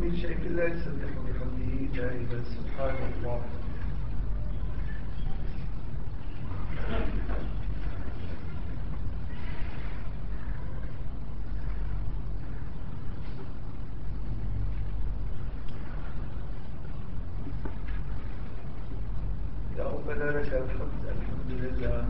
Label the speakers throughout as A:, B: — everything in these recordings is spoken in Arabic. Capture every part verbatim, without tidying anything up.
A: من شيء لا يسبح بحمده دائما سبحان الله. يا ربنا لك الحمد، الحمد لله.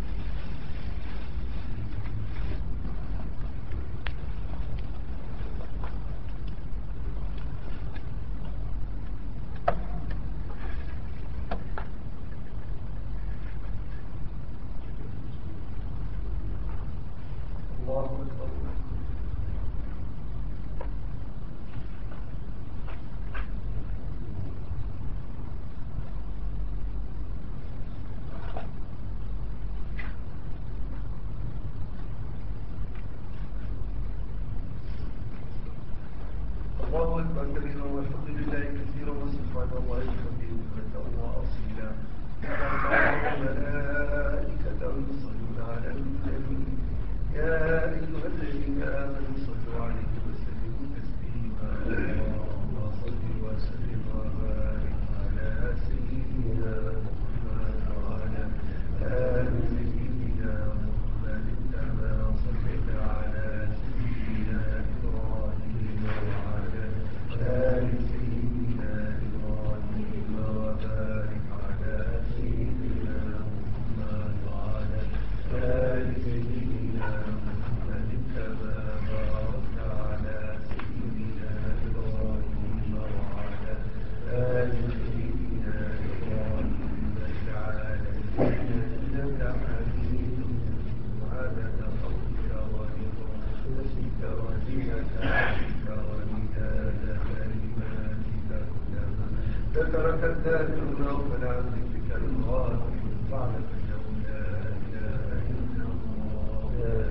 A: الله أكبر. الله أكبر كبيرا والحمد لله كثيرا وسبحان الله كبيرا بكرة وأصيلا. الملائكة يصلون على النبي يا أيها الذين آمنوا صلوا عليه وسلموا تسليما. اللهم صل وسلم وبارك على سيدنا محمد وعلى آل سيدنا محمد كما صليت على سيدنا إبراهيم وعلى آل سيدنا إبراهيم وبارك على سيدنا محمد وعلى آل سيدنا محمد كما باركت على سيدنا إبراهيم وعلى آل سيدنا إبراهيم في العالمين إنك حميد عدد خلقك ورضا نفسك وزينة عرشك ومداد كلماتك كلما ذكرك الذاكرون فلا ذكرك الغافلون فاعلم أنه لا إله إلا الله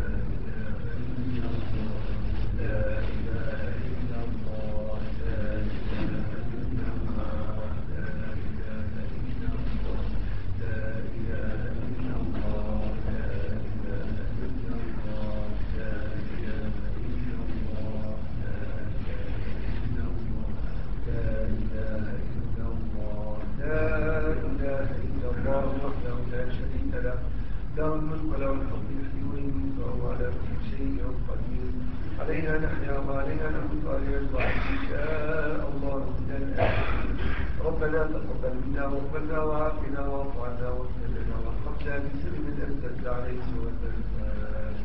A: لا إله إلا الله لا إله إلا الله لا إله إلا الله لا إله إلا الله لا إله إلا الله لا إله إلا الله لا إله إلا الله لا إله إلا الله لا إله إلا الله وحده لا شريك له له الملك وله الحمد يحيي ويميت وهو على كل شيء قدير. علينا نحيا وعلينا نموت وعلينا نبعث إن شاء الله من الآخرين. ربنا تقبل منا واغفرنا وعافنا واعف عنا واغفر لنا وارحمنا بسر من أنزلت عليه سورة الفاتحة.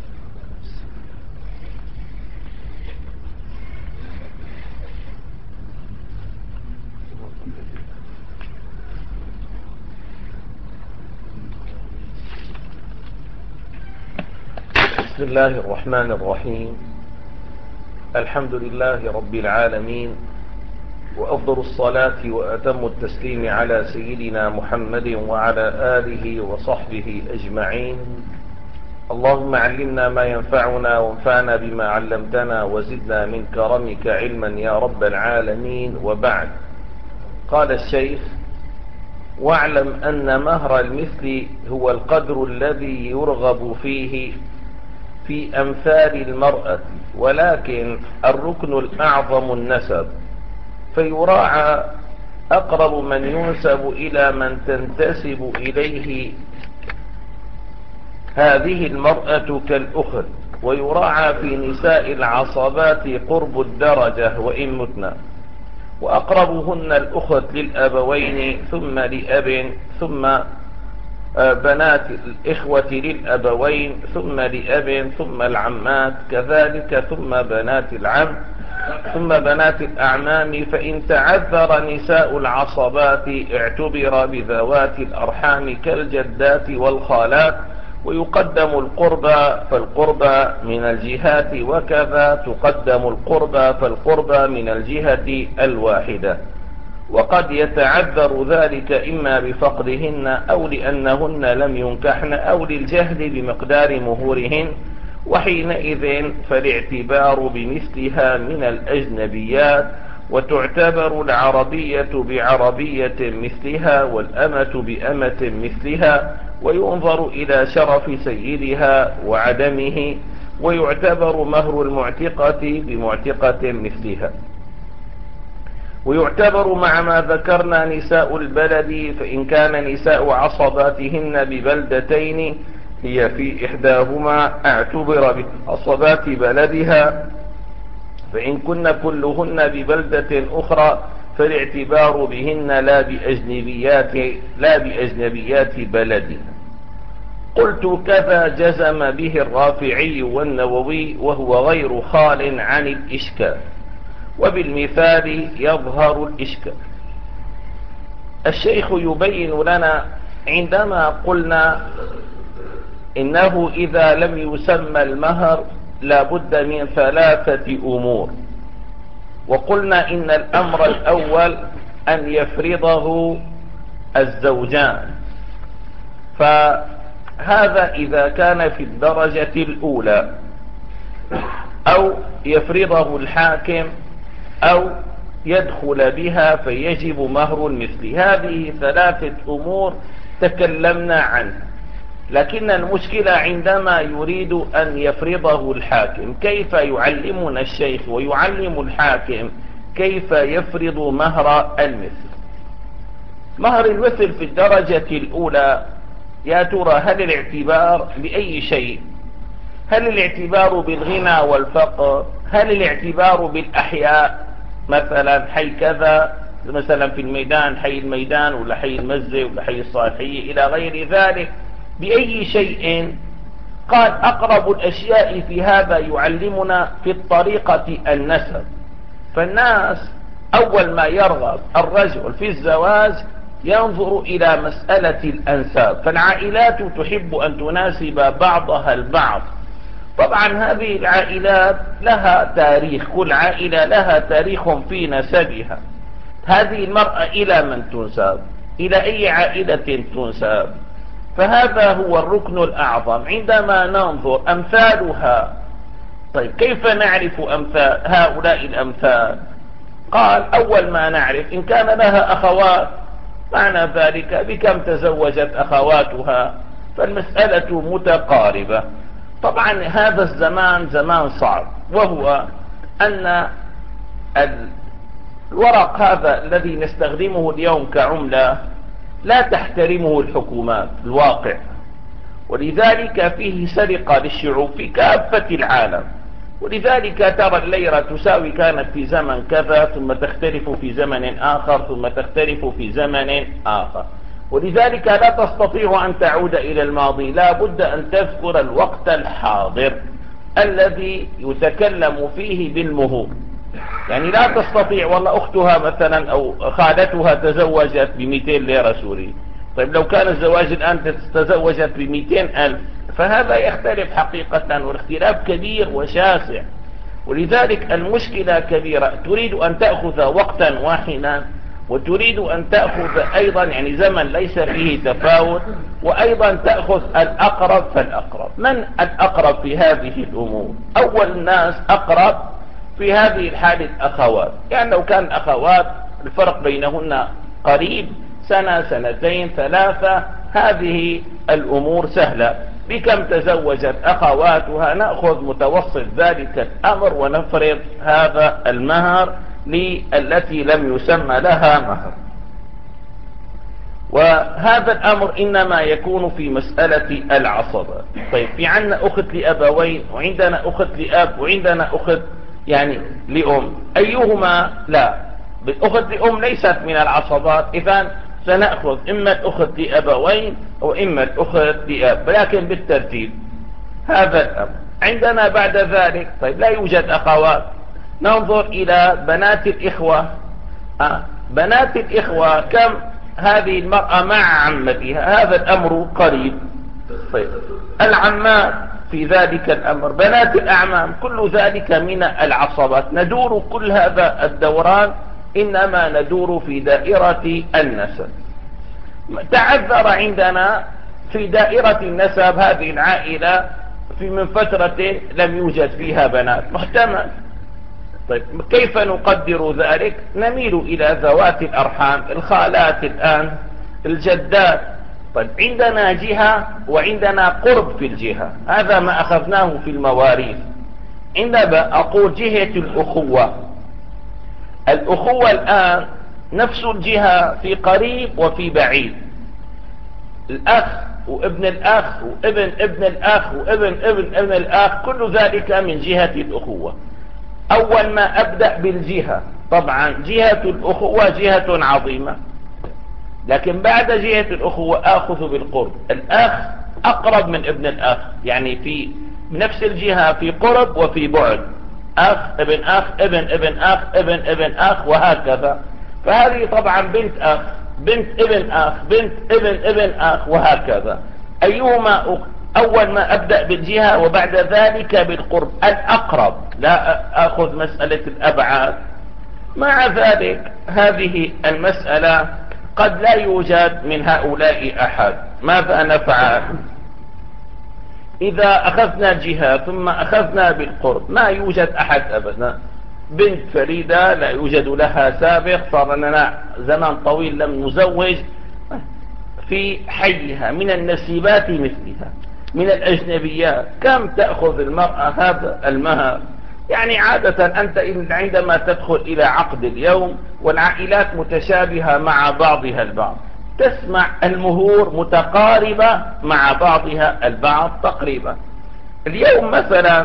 B: بسم الله الرحمن الرحيم. الحمد لله رب العالمين، وأفضل الصلاة وأتم التسليم على سيدنا محمد وعلى آله وصحبه أجمعين. اللهم علمنا ما ينفعنا وانفعنا بما علمتنا وزدنا من كرمك علما يا رب العالمين. وبعد، قال الشيخ: واعلم أن مهر المثل هو القدر الذي يرغب فيه في أمثال المرأة، ولكن الركن الأعظم النسب، فيراعى أقرب من ينسب إلى من تنتسب إليه هذه المرأة كالأخت، ويراعى في نساء العصبات قرب الدرجة وإن متنا، وأقربهن الأخت للأبوين ثم لأب، ثم بنات الإخوة للأبوين ثم لأب، ثم العمات كذلك، ثم بنات العم، ثم بنات الأعمام. فإن تعذر نساء العصبات اعتبر بذوات الأرحام كالجدات والخالات، ويقدم القربى فالقربى من الجهات، وكذا تقدم القربى فالقربى من الجهة الواحدة. وقد يتعذر ذلك إما بفقدهن أو لأنهن لم ينكحن أو للجهل بمقدار مهورهن، وحينئذ فالاعتبار بمثلها من الأجنبيات، وتعتبر العربية بعربية مثلها والأمة بأمة مثلها، وينظر إلى شرف سيدها وعدمه، ويعتبر مهر المعتقة بمعتقة مثلها. ويعتبر مع ما ذكرنا نساء البلد، فإن كان نساء عصباتهن ببلدتين هي في إحداهما اعتبر بعصبات بلدها، فإن كن كلهن ببلدة أخرى فالاعتبار بهن لا بأجنبيات, لا بأجنبيات بلدها. قلت كذا جزم به الرافعي والنووي وهو غير خال عن الإشكال، وبالمثال يظهر الإشكال. الشيخ يبين لنا عندما قلنا إنه إذا لم يسمى المهر لا بد من ثلاثة أمور، وقلنا إن الأمر الأول أن يفرضه الزوجان، فهذا إذا كان في الدرجة الأولى، أو يفرضه الحاكم، أو يدخل بها فيجب مهر المثل. هذه ثلاثة أمور تكلمنا عنها، لكن المشكلة عندما يريد أن يفرضه الحاكم، كيف يعلمنا الشيخ ويعلم الحاكم كيف يفرض مهر المثل؟ مهر المثل في الدرجة الأولى يا ترى هل الاعتبار بأي شيء؟ هل الاعتبار بالغنى والفقر؟ هل الاعتبار بالأحياء؟ مثلا حي كذا، مثلا في الميدان حي الميدان ولا حي المزة ولا حي الصالحية إلى غير ذلك، بأي شيء؟ قال أقرب الأشياء في هذا يعلمنا في الطريقة النسب. فالناس أول ما يرغب الرجل في الزواج ينظر إلى مسألة الأنساب، فالعائلات تحب أن تناسب بعضها البعض. طبعا هذه العائلات لها تاريخ، كل عائلة لها تاريخ في نسبها. هذه المرأة إلى من تنسب؟ إلى أي عائلة تنسب؟ فهذا هو الركن الأعظم عندما ننظر أمثالها. طيب كيف نعرف أمثال هؤلاء الأمثال؟ قال أول ما نعرف إن كان لها أخوات، معنى ذلك بكم تزوجت أخواتها، فالمسألة متقاربة. طبعا هذا الزمان زمان صعب، وهو أن الورق هذا الذي نستخدمه اليوم كعملة لا تحترمه الحكومات الواقع، ولذلك فيه سرقة للشعوب في كافة العالم. ولذلك ترى الليرة تساوي كانت في زمن كذا ثم تختلف في زمن آخر ثم تختلف في زمن آخر، ولذلك لا تستطيع أن تعود إلى الماضي، لا بد أن تذكر الوقت الحاضر الذي يتكلم فيه بالمهور. يعني لا تستطيع والله أختها مثلا أو خالتها تزوجت بمئتين ليرة سوري، طيب لو كان الزواج الآن تزوجت بمئتين ألف، فهذا يختلف حقيقة، والاختلاف كبير وشاسع. ولذلك المشكلة كبيرة، تريد أن تأخذ وقتا واحدا، وتريد أن تأخذ أيضا يعني زمن ليس فيه تفاوت، وأيضا تأخذ الأقرب فالأقرب. من الأقرب في هذه الأمور؟ أول الناس أقرب في هذه الحالة الأخوات، يعني لو كان أخوات الفرق بينهن قريب، سنة سنتين ثلاثة، هذه الأمور سهلة. بكم تزوجت أخواتها نأخذ متوسط ذلك الأمر ونفرض هذا المهر للتي لم يسمى لها مهر. وهذا الأمر إنما يكون في مسألة العصبة. طيب في عندنا أخت لأبوين، وعندنا أخت لأب، وعندنا أخت يعني لأم، أيهما؟ لا، بالأخت لأم ليست من العصبات، إذن سنأخذ إما الأخت لأبوين وإما الأخت لأب، لكن بالترتيب. هذا الأمر عندنا. بعد ذلك طيب لا يوجد أخوات، ننظر إلى بنات الإخوة. آه. بنات الإخوة كم هذه المرأة مع عمتها؟ هذا الأمر قريب. طيب العمات في ذلك الأمر، بنات الأعمام، كل ذلك من العصبات. ندور كل هذا الدوران إنما ندور في دائرة النسب. تعذر عندنا في دائرة النسب هذه العائلة في من فترة لم يوجد فيها بنات، محتمل. طيب كيف نقدر ذلك؟ نميل إلى ذوات الأرحام، الخالات الآن، الجدات. طيب عندنا جهة وعندنا قرب في الجهة، هذا ما أخذناه في المواريث. عندما أقول جهة الأخوة الأخوة الآن نفس الجهة في قريب وفي بعيد، الأخ وابن الأخ وابن ابن الأخ وابن ابن ابن الأخ، كل ذلك من جهة الأخوة. أول ما أبدأ بالجهة، طبعا جهة الأخوة جهة عظيمة، لكن بعد جهة الأخوة آخذ بالقرب. الأخ أقرب من ابن الأخ، يعني في نفس الجهة في قرب وفي بعد، أخ ابن أخ ابن ابن أخ ابن ابن أخ وهكذا. فهذه طبعا بنت أخ بنت ابن أخ بنت ابن ابن أخ وهكذا. أيهما أول ما أبدأ بالجهة وبعد ذلك بالقرب الأقرب، لا أخذ مسألة الأبعاد. مع ذلك هذه المسألة قد لا يوجد من هؤلاء أحد. ماذا نفعل إذا أخذنا جهة ثم أخذنا بالقرب؟ ما يوجد أحد أبدا. بنت فريدة لا يوجد لها سابق، صار لنا زمان طويل لم نزوج، في حيها من النسيبات مثلها، من الأجنبيات كم تأخذ المرأة هذا المهر؟ يعني عادة أنت عندما تدخل إلى عقد اليوم والعائلات متشابهة مع بعضها البعض، تسمع المهور متقاربة مع بعضها البعض تقريبا. اليوم مثلا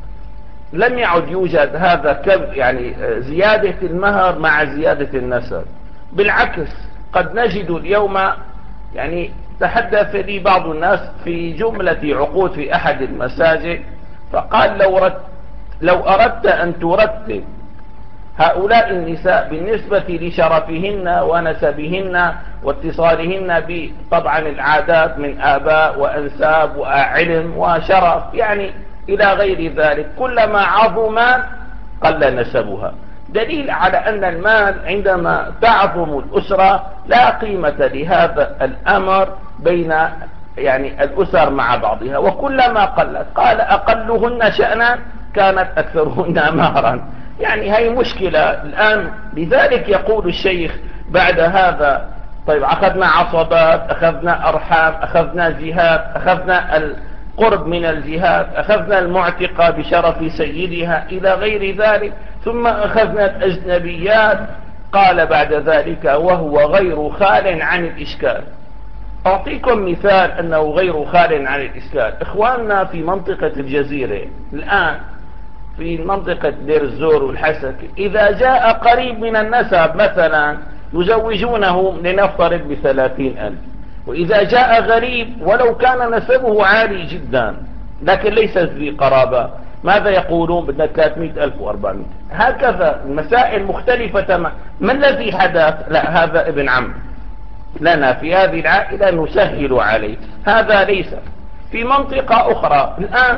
B: لم يعد يوجد هذا كم يعني زيادة المهر مع زيادة النسب، بالعكس قد نجد اليوم، يعني تحدث لي بعض الناس في جملة عقود في أحد المساجد، فقال لو, رت لو أردت أن ترتب هؤلاء النساء بالنسبة لشرفهن ونسبهن واتصالهن بطبعا العادات من آباء وأنساب وعلم وشرف يعني إلى غير ذلك، كلما عظما قل نسبها، دليل على أن المال عندما تعظم الأسرة لا قيمة لهذا الأمر بين يعني الأسر مع بعضها، وكلما قلت قال أقلهن شأنا كانت أكثرهن مهرا. يعني هي مشكلة الآن. لذلك يقول الشيخ بعد هذا طيب أخذنا عصبات، أخذنا أرحام، أخذنا جهات، أخذنا القرب من الجهات، أخذنا المعتقة بشرف سيدها إلى غير ذلك، ثم أخذنا الأجنبيات. قال بعد ذلك وهو غير خال عن الإشكال. أعطيكم مثال أنه غير خال عن الإشكال. إخواننا في منطقة الجزيرة الآن في منطقة دير الزور والحسك، إذا جاء قريب من النسب مثلا يزوجونه لنفترض بثلاثين ألف، وإذا جاء غريب ولو كان نسبه عالي جدا لكن ليس ذي قرابة ماذا يقولون؟ بدنا ثلاثمائة ألف وأربعمائة. هكذا المسائل مختلفة تماما. ما الذي حدث؟ لا هذا ابن عم لنا في هذه العائلة نسهل عليه، هذا ليس. في منطقة أخرى الآن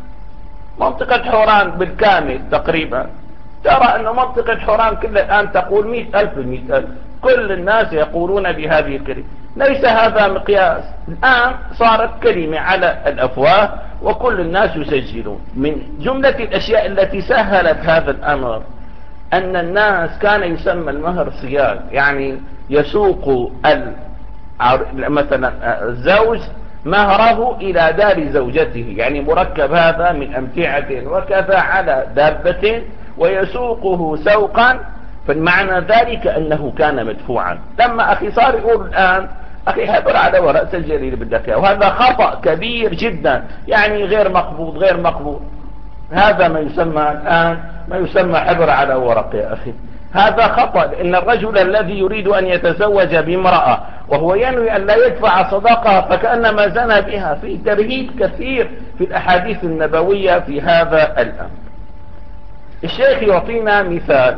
B: منطقة حوران بالكامل تقريبا، ترى أن منطقة حوران كلها الآن تقول مئة ألف مئة ألف، كل الناس يقولون بهذه الكلمة. ليس هذا مقياس. الآن صارت كلمة على الأفواه وكل الناس يسجلون. من جملة الأشياء التي سهلت هذا الأمر أن الناس كان يسمى المهر صياغ، يعني يسوق مثلا الزوج مهره إلى دار زوجته، يعني مركب هذا من أمتعة وكذا على دابة ويسوقه سوقا، فمعنى ذلك أنه كان مدفوعا. لما أخي صار يقول الآن أخي حبر على ورق سجل اللي بدك اياه، وهذا خطأ كبير جدا، يعني غير مقبول غير مقبول. هذا ما يسمى الآن ما يسمى حبر على ورق يا أخي، هذا خطأ. لأن الرجل الذي يريد أن يتزوج بامرأة وهو ينوي أن لا يدفع صداقها فكأنما زنى بها. في ترهيب كثير في الأحاديث النبوية في هذا الأمر. الشيخ يعطينا مثال،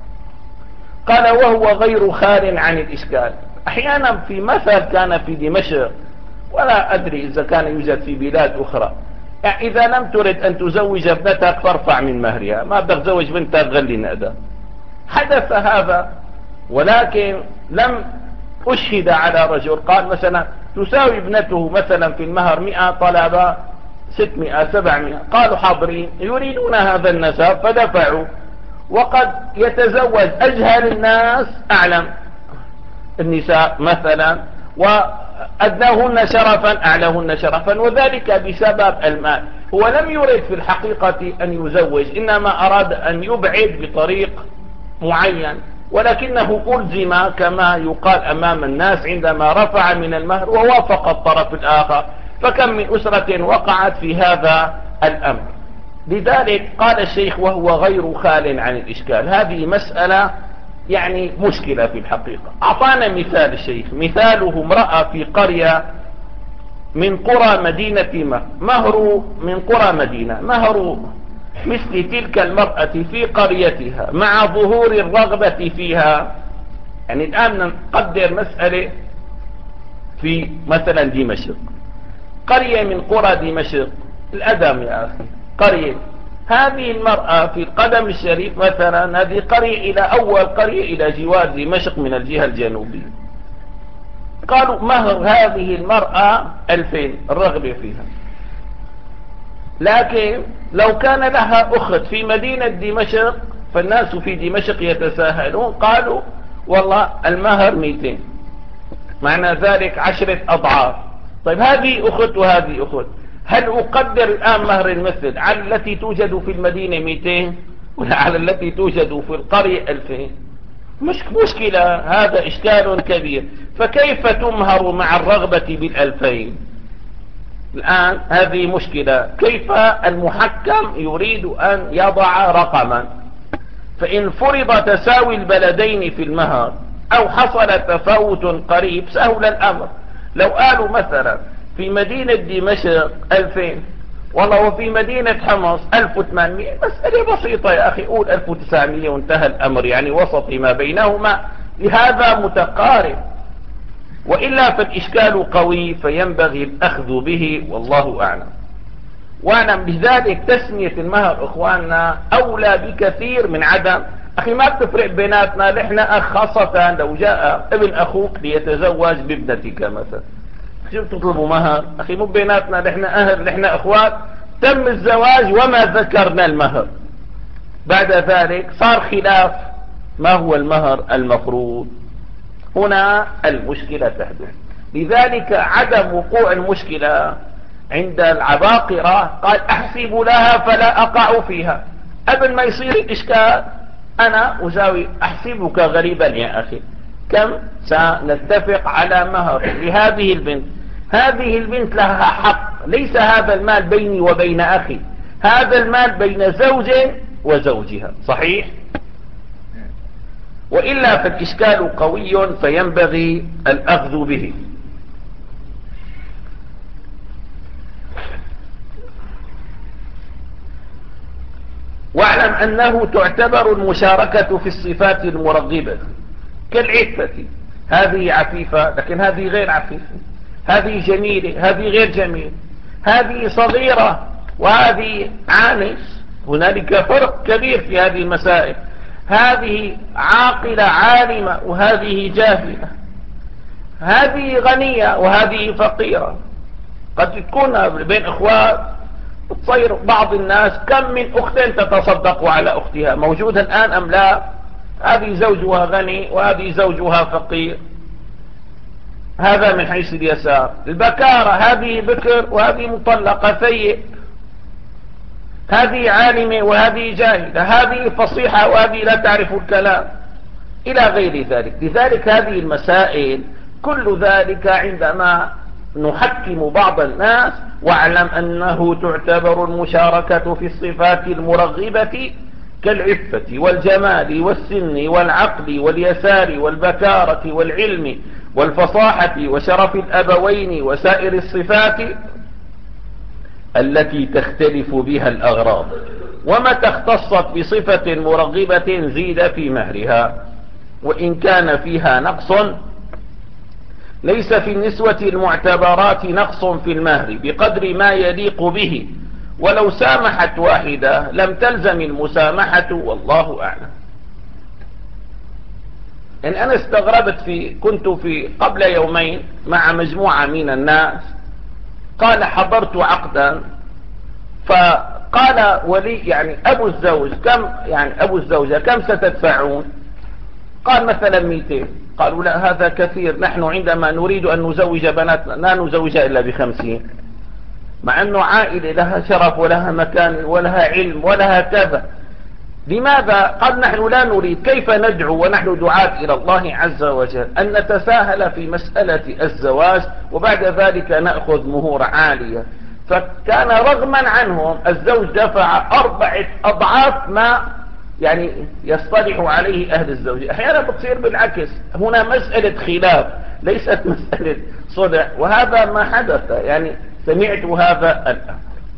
B: قال وهو غير خال عن الإشكال. أحيانا في مثل كان في دمشق، ولا أدري إذا كان يوجد في بلاد أخرى، يعني إذا لم ترد أن تزوج ابنتك فارفع من مهرها، ما بدك تزوج بنتك غلي نأدا. حدث هذا، ولكن لم أشهد على رجل قال مثلا تساوي ابنته مثلا في المهر مئة، طلب ستمائة سبعمائة، قالوا حاضرين يريدون هذا النسب فدفعوا. وقد يتزوج أجهل الناس أعلم النساء مثلا، وأدناهن شرفا أعلاهن شرفا، وذلك بسبب المال. هو لم يرد في الحقيقة أن يزوج، إنما أراد أن يبعد بطريق معين، ولكنه ألزم كما يقال أمام الناس عندما رفع من المهر ووافق الطرف الآخر، فكم من أسرة وقعت في هذا الأمر. لذلك قال الشيخ وهو غير خال عن الإشكال، هذه مسألة يعني مشكلة في الحقيقة. أعطانا مثال الشيخ، مثاله امرأة في قرية من قرى مدينة مهر من قرى مدينة مهر مثل تلك المرأة في قريتها مع ظهور الرغبة فيها. يعني الآن نقدر مسألة في مثلا دمشق، قرية من قرى دمشق الأدم يا أخي، قرية هذه المرأة في القدم الشريف مثلا، هذه قرية إلى أول قرية إلى جوار دمشق من الجهة الجنوبية، قالوا مهر هذه المرأة ألفين الرغبة فيها. لكن لو كان لها أخت في مدينة دمشق فالناس في دمشق يتساهلون، قالوا والله المهر مئتين، معنى ذلك عشرة أضعاف. طيب هذه أخت وهذه أخت، هل أقدر الآن مهر المثل على التي توجد في المدينة مئتين ولا على التي توجد في القرية ألفين؟ مش مشكلة، هذا إشكال كبير. فكيف تمهر مع الرغبة بالألفين؟ الآن هذه مشكلة، كيف المحكم يريد أن يضع رقما؟ فإن فرض تساوي البلدين في المهر أو حصل تفاوت قريب سهل الأمر. لو قالوا مثلا في مدينة دمشق ألفين والله وفي مدينة حمص ألف وثمانمائة، مسألة بسيطة يا أخي، قول ألف وتسعمائة وانتهى الأمر، يعني وسط ما بينهما، لهذا متقارب. وإلا فالإشكال قوي فينبغي الأخذ به، والله أعلم. واعلم بذلك تسمية المهر إخواننا أولى بكثير من عدم. أخي ما بتفرق بيناتنا، نحن أخ، خاصة لو جاء ابن أخوك ليتزوج بابنتك مثلا، شو بتطلبوا مهر؟ أخي مو بيناتنا، نحن أهل، نحن أخوات، تم الزواج وما ذكرنا المهر، بعد ذلك صار خلاف ما هو المهر المفروض. هنا المشكلة تحدث. لذلك عدم وقوع المشكلة عند العباقرة قال أحسب لها فلا أقع فيها. قبل ما يصير الإشكال أنا أزاوي أحسبك غريبا يا أخي، كم سنتفق على مهر لهذه البنت؟ هذه البنت لها حق، ليس هذا المال بيني وبين أخي، هذا المال بين زوج وزوجها، صحيح؟ وإلا فالإشكال قوي فينبغي الأخذ به. واعلم أنه تعتبر المشاركة في الصفات المرغبة كالعفة، هذه عفيفة لكن هذه غير عفيفة، هذه جميلة هذه غير جميلة، هذه صغيرة وهذه عانس، هنالك فرق كبير في هذه المسائل، هذه عاقلة عالمة وهذه جاهلة، هذه غنية وهذه فقيرة. قد تكون بين اخوات تصير بعض الناس كم من اخت تتصدق على اختها، موجودة الان ام لا؟ هذه زوجها غني وهذه زوجها فقير، هذا من حيث اليسار. البكارة، هذه بكر وهذه مطلقة ثيب، هذه عالمة وهذه جاهلة، هذه فصيحة وهذه لا تعرف الكلام، إلى غير ذلك. لذلك هذه المسائل كل ذلك عندما نحكم بعض الناس، واعلم أنه تعتبر المشاركة في الصفات المرغبة كالعفة والجمال والسن والعقل واليسار والبكارة والعلم والفصاحة وشرف الأبوين وسائر الصفات التي تختلف بها الأغراض، ومتى اختصت بصفة مرغبة زيد في مهرها، وإن كان فيها نقص. ليس في النسوة المعتبرات نقص في المهر بقدر ما يليق به، ولو سامحت واحدة لم تلزم المسامحة، والله أعلم. إن أنا استغربت في كنت في قبل يومين مع مجموعة من الناس، قال حضرت عقدا، فقال ولي يعني أبو الزوج كم، يعني أبو الزوجة كم ستدفعون؟ قال مثلا مئتين. قالوا لا هذا كثير، نحن عندما نريد أن نزوج بناتنا لا نزوج إلا بخمسين، مع أنه عائلة لها شرف ولها مكان ولها علم ولها كذا. لماذا؟ قال نحن لا نريد، كيف ندعو ونحن دعاة إلى الله عز وجل أن نتساهل في مسألة الزواج وبعد ذلك نأخذ مهور عالية. فكان رغما عنهم الزوج دفع أربعة أضعاف ما يعني يصطلح عليه أهل الزوج. أحيانا بتصير بالعكس، هنا مسألة خلاف ليست مسألة صلح، وهذا ما حدث، يعني سمعت هذا الآن.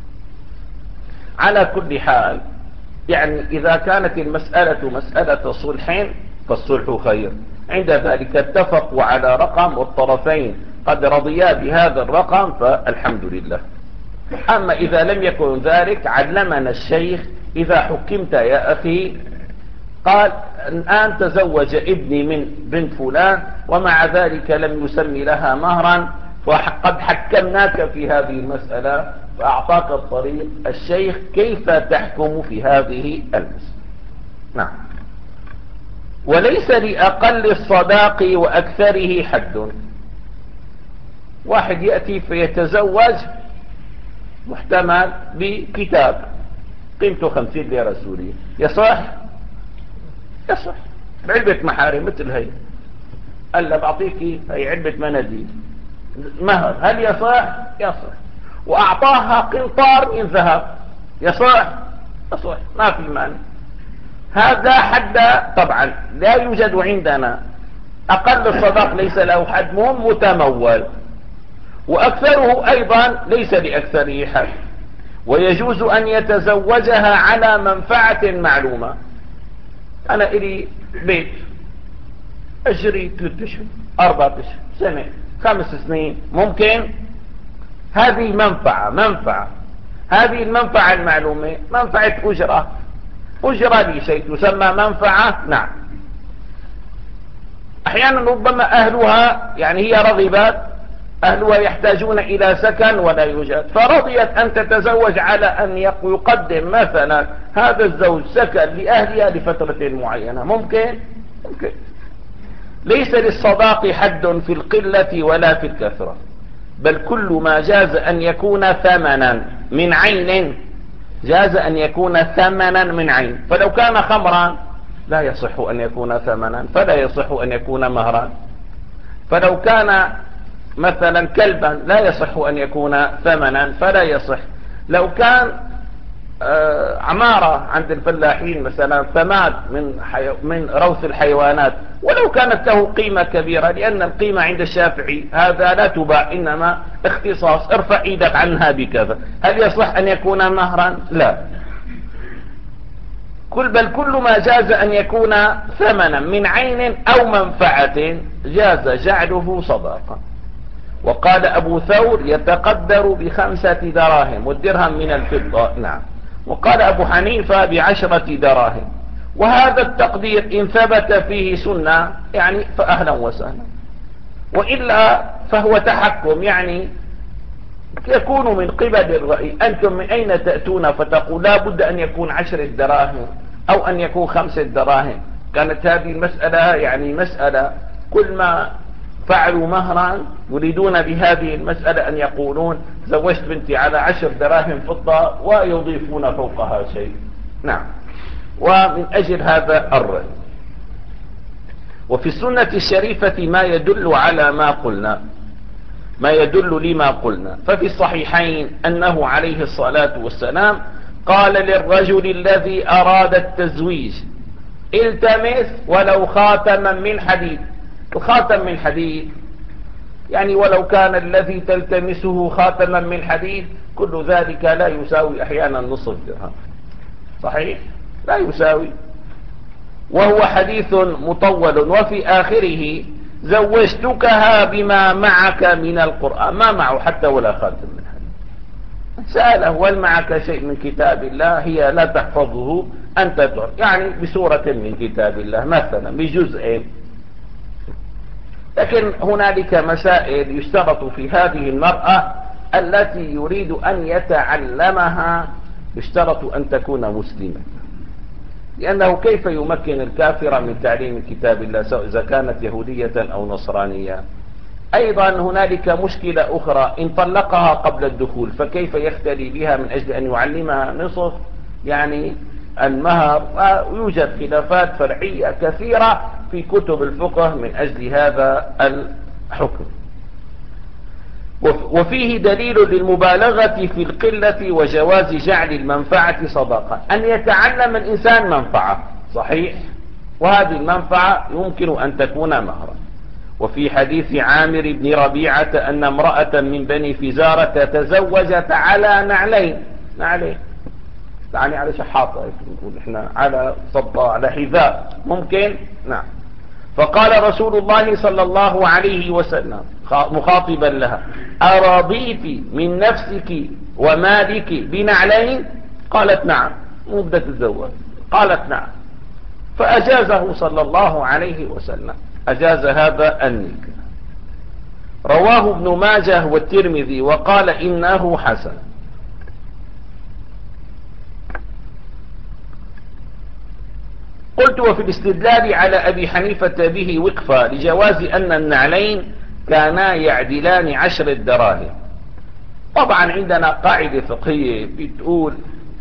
B: على كل حال، يعني إذا كانت المسألة مسألة صلح فالصلح خير، عند ذلك اتفقوا على رقم والطرفين قد رضيا بهذا الرقم فالحمد لله. أما إذا لم يكن ذلك، علمنا الشيخ إذا حكمت يا أخي، قال الآن تزوج ابني من بنت فلان ومع ذلك لم يسمي لها مهرا، وقد حكمناك في هذه المسألة، فأعطاك الطريق الشيخ كيف تحكم في هذه المسألة. نعم. وليس لأقل الصداق وأكثره حد. واحد يأتي فيتزوج محتمل بكتاب قيمته خمسين ليرة سورية، يصح؟ يصح. علبة محارم مثل هي، قال له بعطيك هي علبة مناديل مهر، هل يصح؟ يصح. وأعطاها قنطار من ذهب، يصح؟ يصح، ما في مانع. هذا حد طبعا لا يوجد عندنا. أقل الصداق ليس له حد، مهم متمول، وأكثره أيضا ليس لأكثره حد. ويجوز أن يتزوجها على منفعة معلومة. أنا إلي بيت أجري ثلاثة أشهر أربعة أشهر سنة خمس سنين، ممكن. هذه منفعة منفعة هذه المنفعة المعلومة منفعة أجرة، أجرة لشيء تسمى منفعة. نعم. أحيانا ربما أهلها يعني هي رغبت، أهلها يحتاجون إلى سكن ولا يوجد، فرضيت أن تتزوج على أن يقدم مثلا هذا الزوج سكن لأهلها لفترة معينة، ممكن ممكن. ليس للصداق حد في القلة ولا في الكثرة، بل كل ما جاز أن يكون ثمنا من عين جاز أن يكون ثمنا من عين. فلو كان خمرا لا يصح أن يكون ثمنا، فلا يصح أن يكون مهرا. فلو كان مثلا كلبا لا يصح أن يكون ثمنا، فلا يصح. لو كان آه عمارة عند الفلاحين مثلا فمات من, حي... من روث الحيوانات، ولو كانت له قيمة كبيرة، لأن القيمة عند الشافعي هذا لا تباع، إنما اختصاص، ارفع ايدك عنها بكذا، هل يصح أن يكون مهرا؟ لا. كل بل كل ما جاز أن يكون ثمنا من عين أو منفعة جاز جعله صداقا. وقال أبو ثور يتقدر بخمسة دراهم، والدرهم من الفضة. نعم. وقال أبو حنيفة بعشرة دراهم. وهذا التقدير إن ثبت فيه سنة يعني فأهلا وسهلا، وإلا فهو تحكم، يعني يكون من قبل الرأي. أنتم من أين تأتون فتقول لا بد أن يكون عشرة دراهم أو أن يكون خمسة دراهم؟ كانت هذه المسألة يعني مسألة كل ما فعلوا مهرا يريدون بهذه المسألة أن يقولون زوجت بنتي على عشر دراهم فضة ويضيفون فوقها شيء. نعم. ومن أجل هذا الرأي. وفي السنة الشريفة ما يدل على ما قلنا ما يدل لما قلنا. ففي الصحيحين أنه عليه الصلاة والسلام قال للرجل الذي أراد التزويج التمس ولو خاتما من حديد. الخاتم من حديد يعني ولو كان الذي تلتمسه خاتما من حديد، كل ذلك لا يساوي أحيانا نصف درهم، صحيح لا يساوي. وهو حديث مطول. وفي آخره زوجتكها بما معك من القرآن، ما معه حتى ولا خاتم من حديد. سأله هل معك شيء من كتاب الله؟ هي لا تحفظه، أنت تعرف يعني بسورة من كتاب الله مثلا بجزء. لكن هنالك مسائل يشترط في هذه المرأة التي يريد أن يتعلمها، يشترط أن تكون مسلمة، لأنه كيف يمكن الكافر من تعليم كتاب الله سواء إذا كانت يهودية أو نصرانية؟ أيضا هنالك مشكلة أخرى، إن طلقها قبل الدخول فكيف يختلي بها من أجل أن يعلمها نصف يعني المهر، ويوجد خلافات فرعية كثيرة في كتب الفقه من أجل هذا الحكم. وفيه دليل للمبالغة في القلة وجواز جعل المنفعة صدقة، أن يتعلم الإنسان منفعة صحيح، وهذه المنفعة يمكن أن تكون مهرا. وفي حديث عامر بن ربيعة أن امرأة من بني فزارة تزوجت على نعلين، نعلين يعني على شحاطة، نقول احنا على صدى على حذاء ممكن، نعم. فقال رسول الله صلى الله عليه وسلم مخاطبا لها: أرضيت من نفسك ومالك بنعلين؟ قالت نعم. مو بدها تتزوج، قالت نعم. فأجازه صلى الله عليه وسلم، أجاز هذا النكاح. رواه ابن ماجه والترمذي وقال إنه حسن. قلت: وفي الاستدلال على أبي حنيفة به وقفة لجواز أن النعلين كانا يعدلان عشر الدراهم. طبعا عندنا قاعدة فقهية بتقول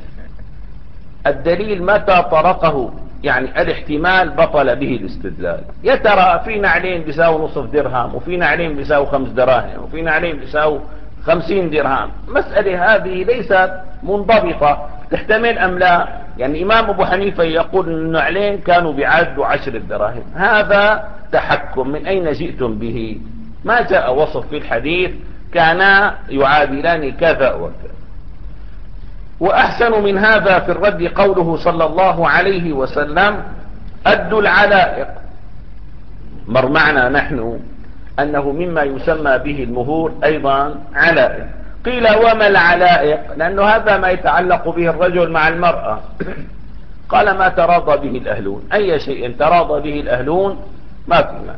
B: الدليل متى طرقه، يعني الاحتمال بطل به الاستدلال. يا ترى في نعلين بيساوي نصف درهم، وفي نعلين بيساوي خمس دراهم، وفي نعلين بيساوي خمسين درهم. مسألة هذه ليست منضبطة، تحتمل أم لا. يعني إمام أبو حنيفة يقول أن النعلين كانوا بيعادلوا عشر الدراهم، هذا تحكم. من أين جئتم به؟ ما جاء وصف في الحديث كانا يعادلان كذا وكذا. وأحسن من هذا في الرد قوله صلى الله عليه وسلم: أدوا العلائق. مر معنا نحن أنه مما يسمى به المهور أيضا علائق. قيل: وما العلائق؟ لأنه هذا ما يتعلق به الرجل مع المرأة. قال: ما تراضى به الأهلون، أي شيء تراضى به الأهلون ما في معنى.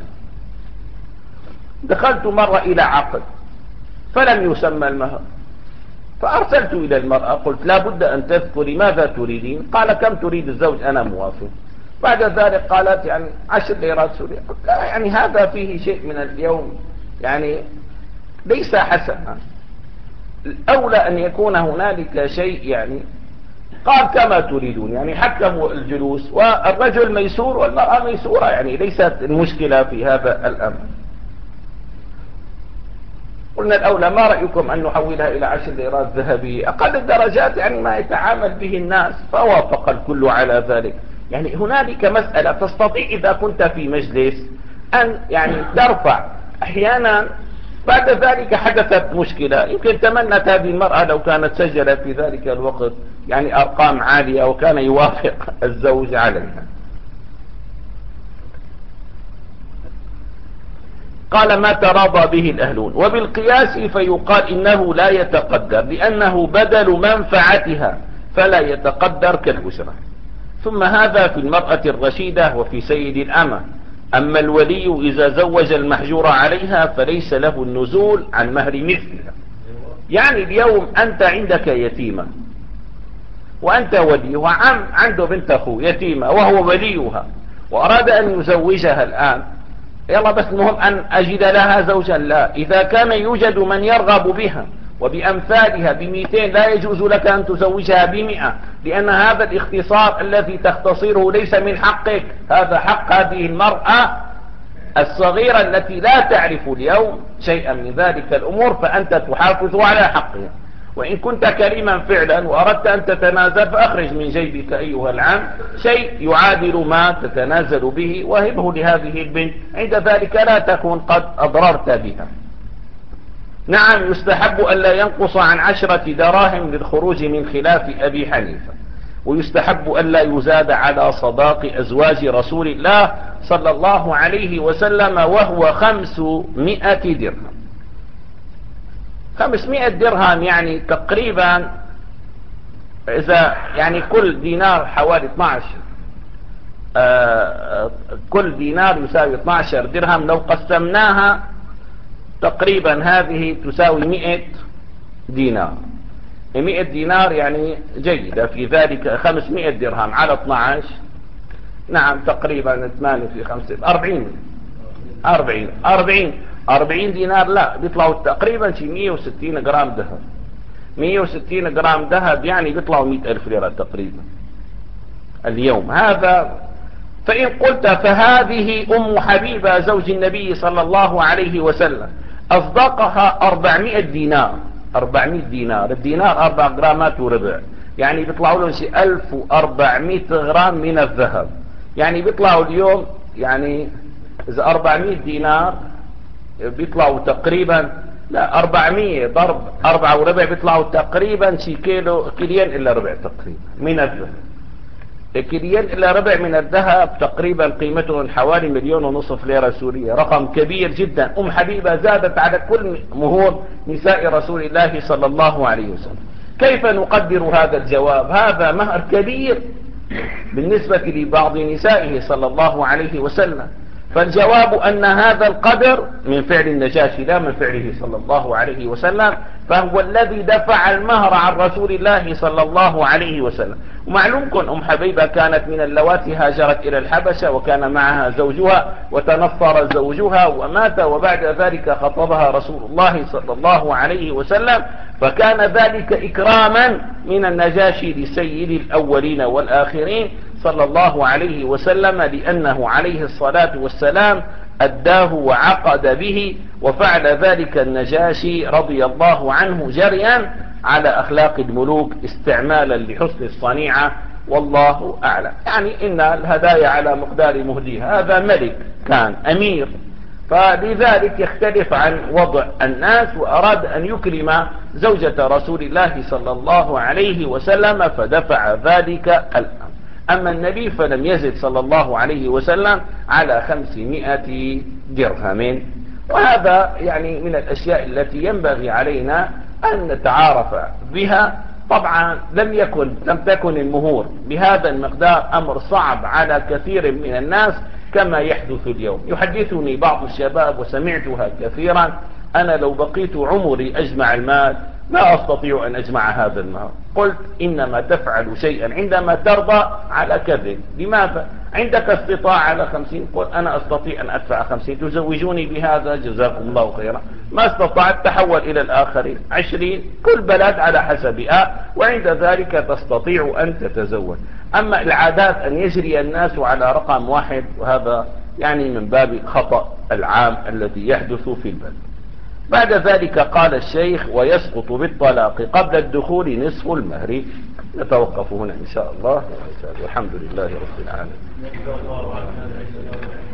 B: دخلت مرة إلى عقد فلم يسمى المهر، فأرسلت إلى المرأة قلت: لا بد أن تذكري ماذا تريدين. قال: كم تريد الزوج؟ أنا موافق. بعد ذلك قالت: يعني عشر ليرات سورية. قلت: لا، يعني هذا فيه شيء من اليوم، يعني ليس حسنا. الأولى أن يكون هنالك شيء. يعني قال: كما تريدون. يعني حكموا الجلوس، والرجل ميسور والمرأة ميسورة، يعني ليست المشكلة في هذا الأمر. قلنا: الأولى ما رأيكم أن نحولها إلى عشر ليرات ذهبية، أقل الدرجات يعني ما يتعامل به الناس. فوافق الكل على ذلك. يعني هنالك مسألة تستطيع إذا كنت في مجلس أن يعني ترفع. أحيانا بعد ذلك حدثت مشكلة، يمكن تمنت هذه المرأة لو كانت سجلت في ذلك الوقت يعني أرقام عالية وكان يوافق الزوج عليها. قال: ما تراضى به الأهلون. وبالقياس فيقال إنه لا يتقدر لأنه بدل منفعتها فلا يتقدر كالأسرة. ثم هذا في المرأة الرشيدة وفي سيد الأمة. أما الولي إذا زوج المحجور عليها فليس له النزول عن مهر مثلها. يعني اليوم أنت عندك يتيمة وأنت ولي، وعم عنده بنت أخوه يتيمة وهو وليها، وأراد أن يزوجها الآن، يلا بس المهم أن أجد لها زوجا. لا، إذا كان يوجد من يرغب بها وبأمثالها بمئتين لا يجوز لك أن تزوجها بمئة، لأن هذا الاختصار الذي تختصره ليس من حقك، هذا حق هذه المرأة الصغيرة التي لا تعرف اليوم شيئا من ذلك الأمور، فأنت تحافظ على حقها. وإن كنت كريما فعلا وأردت أن تتنازل فأخرج من جيبك أيها العم شيء يعادل ما تتنازل به وهبه لهذه البنت، عند ذلك لا تكون قد أضررت بها. نعم، يستحب ألا ينقص عن عشرة دراهم للخروج من خلاف أبي حنيفة، ويستحب ألا يزاد على صداق أزواج رسول الله صلى الله عليه وسلم وهو خمسمائة درهم. خمسمائة درهم يعني تقريبا، إذا يعني كل دينار حوالي اثني عشر، آه كل دينار يساوي اثني عشر درهم. لو قسمناها تقريبا هذه تساوي مئة دينار. مئة دينار يعني جيدة في ذلك. خمسمائة درهم على اثني عشر، نعم تقريبا ثمانية في خمسة أربعين أربعين أربعين أربعين دينار. لا، بيطلعوا تقريبا شي مئة وستين جرام ذهب. مئة وستين جرام ذهب يعني بيطلعوا مئة ألف ليرة تقريبا. اليوم. هذا فإن قلت فهذه أم حبيبة زوج النبي صلى الله عليه وسلم أصدقها أربعمائة دينار. أربعمائة دينار، الدينار أربع جرامات وربع، يعني بيطلعوا لهم شيء ألف وأربعمائة غرام من الذهب. يعني بيطلعوا اليوم، يعني إذا أربعمائة دينار بيطلعوا تقريبا، لا أربعمائة ضرب أربعة وربع بيطلعوا تقريبا شي كيلو كيلين إلا ربع تقريبا من الذهب. كيلين إلا ربع من الذهب تقريبا قيمته حوالي مليون ونصف ليرة سورية، رقم كبير جدا. أم حبيبة زادت على كل مهور نساء رسول الله صلى الله عليه وسلم. كيف نقدر هذا الجواب؟ هذا مهر كبير بالنسبة لبعض نسائه صلى الله عليه وسلم. فالجواب أن هذا القدر من فعل النجاشي لا من فعله صلى الله عليه وسلم، فهو الذي دفع المهر عن رسول الله صلى الله عليه وسلم. ومعلومكم أم حبيبة كانت من اللواتي هاجرت إلى الحبشة وكان معها زوجها وتنصر زوجها ومات، وبعد ذلك خطبها رسول الله صلى الله عليه وسلم، فكان ذلك إكراما من النجاشي لسيد الأولين والآخرين صلى الله عليه وسلم، لأنه عليه الصلاة والسلام أداه وعقد به، وفعل ذلك النجاشي رضي الله عنه جريا على أخلاق الملوك استعمالا لحسن الصنيعة، والله أعلم. يعني إن الهدايا على مقدار مهديها. هذا ملك كان أمير، فلذلك يختلف عن وضع الناس، وأراد أن يكرم زوجة رسول الله صلى الله عليه وسلم فدفع ذلك الأمر. أما النبي فلم يزد صلى الله عليه وسلم على خمسمائة درهم. وهذا يعني من الأشياء التي ينبغي علينا أن نتعارف بها. طبعا لم يكن لم تكن المهور بهذا المقدار أمر صعب على كثير من الناس كما يحدث اليوم. يحدثني بعض الشباب وسمعتها كثيرا: أنا لو بقيت عمري أجمع المال لا أستطيع أن أجمع هذا المال. قلت: إنما تفعل شيئا عندما ترضى على كذب. لماذا؟ عندك استطاعة على خمسين، قل أنا أستطيع أن أدفع خمسين، تزوجوني بهذا جزاكم الله خيرا. ما استطعت تحول إلى الآخرين، عشرين، كل بلد على حسبها، وعند ذلك تستطيع أن تتزوج. أما العادات أن يجري الناس على رقم واحد، وهذا يعني من باب خطأ العام الذي يحدث في البلد. بعد ذلك قال الشيخ: ويسقط بالطلاق قبل الدخول نصف المهر. نتوقف هنا إن شاء الله، والحمد لله رب العالمين.